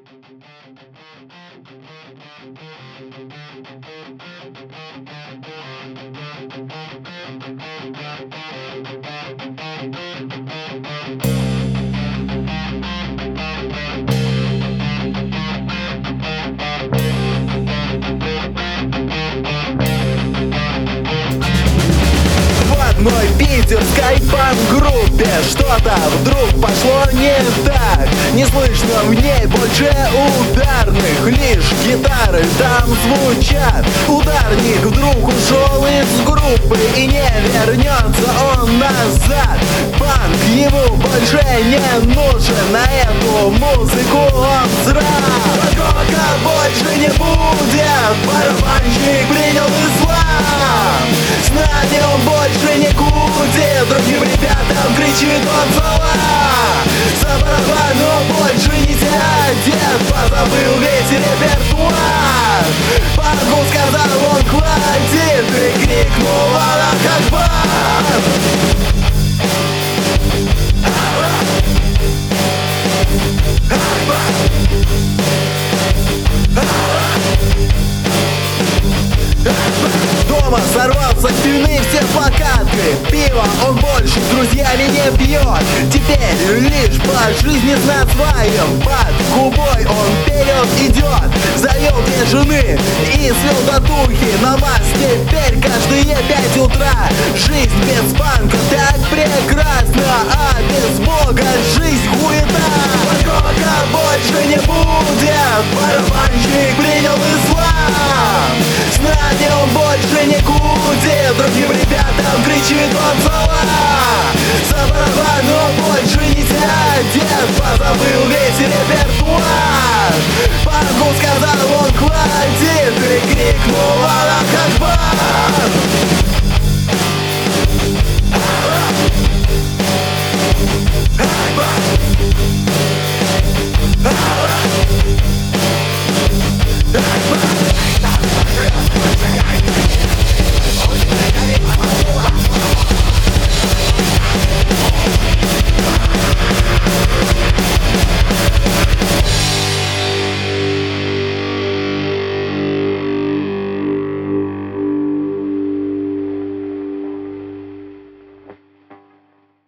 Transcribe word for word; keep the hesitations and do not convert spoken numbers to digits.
В одной питерской панк-группе что-то вдруг пошло не так. Не слышно в ней больше ударных, лишь гитары там звучат. Ударник вдруг ушел из группы и не вернется он назад. Панк ему больше не нужен, на эту музыку он срал. Рока больше не будет, барабанщик принял ислам. С нами он больше не кутит, другим ребятам кричит он слова. За барабан он больше не сядет, позабыл весь репертуар. Панку сказал он хватит, и крикнул Аллах Акбар. Дома сорвался с стены все плакаты. Пиво он больше с друзьями не пьет. Теперь лишь по жизни с названием. Под губой он вперед идет. Завел две жены и свел татухи на масс. Теперь каждые пять утра. Жизнь без панка так прекрасна, а без Бога жизнь хуета. Рока больше не